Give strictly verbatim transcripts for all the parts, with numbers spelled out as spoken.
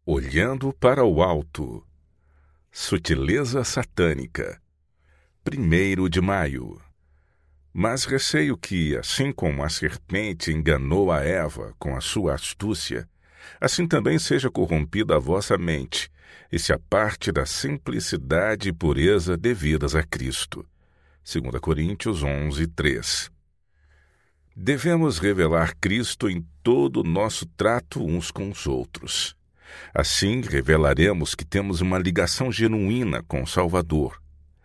Olhando para o alto. Sutileza satânica. Primeiro de maio. Mas receio que, assim como a serpente enganou a Eva com a sua astúcia, assim também seja corrompida a vossa mente, e se aparte da simplicidade e pureza devidas a Cristo. Segunda Coríntios onze, três. Devemos revelar Cristo em todo o nosso trato uns com os outros. Assim, revelaremos que temos uma ligação genuína com o Salvador.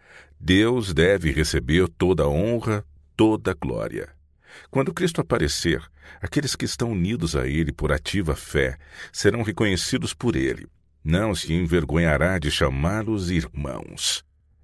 Deus deve receber toda a honra, toda a glória. Quando Cristo aparecer, aqueles que estão unidos a Ele por ativa fé serão reconhecidos por Ele. Não se envergonhará de chamá-los irmãos.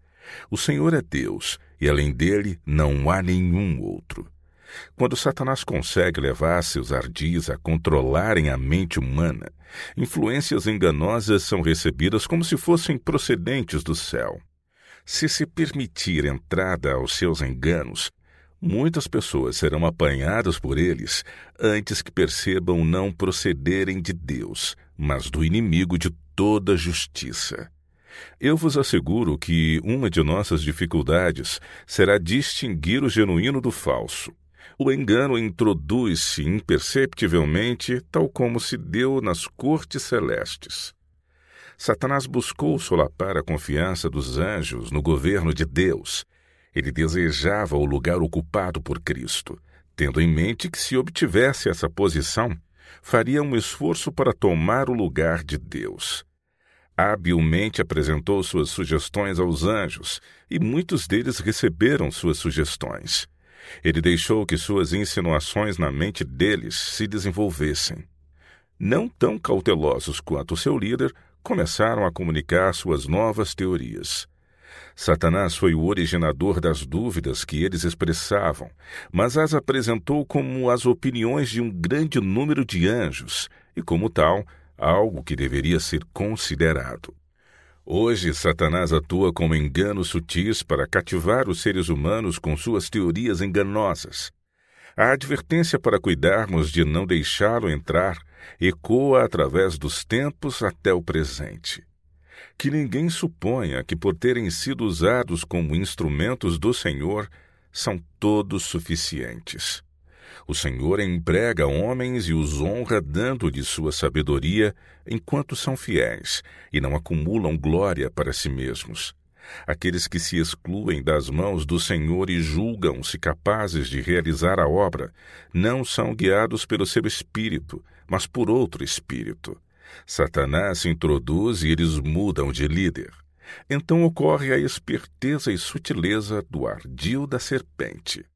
O Senhor é Deus, e além dele não há nenhum outro. Quando Satanás consegue levar seus ardis a controlarem a mente humana, influências enganosas são recebidas como se fossem procedentes do céu. Se se permitir entrada aos seus enganos, muitas pessoas serão apanhadas por eles antes que percebam não procederem de Deus, mas do inimigo de toda justiça. Eu vos asseguro que uma de nossas dificuldades será distinguir o genuíno do falso. O engano introduz-se imperceptivelmente, tal como se deu nas cortes celestes. Satanás buscou solapar a confiança dos anjos no governo de Deus. Ele desejava o lugar ocupado por Cristo, tendo em mente que, se obtivesse essa posição, faria um esforço para tomar o lugar de Deus. Habilmente apresentou suas sugestões aos anjos, e muitos deles receberam suas sugestões. Ele deixou que suas insinuações na mente deles se desenvolvessem. Não tão cautelosos quanto seu líder, começaram a comunicar suas novas teorias. Satanás foi o originador das dúvidas que eles expressavam, mas as apresentou como as opiniões de um grande número de anjos, e como tal, algo que deveria ser considerado. Hoje, Satanás atua com enganos sutis para cativar os seres humanos com suas teorias enganosas. A advertência para cuidarmos de não deixá-lo entrar ecoa através dos tempos até o presente. Que ninguém suponha que, por terem sido usados como instrumentos do Senhor, são todos suficientes. O Senhor emprega homens e os honra dando-lhes sua sabedoria enquanto são fiéis e não acumulam glória para si mesmos. Aqueles que se excluem das mãos do Senhor e julgam-se capazes de realizar a obra não são guiados pelo seu espírito, mas por outro espírito. Satanás se introduz e eles mudam de líder. Então ocorre a esperteza e sutileza do ardil da serpente.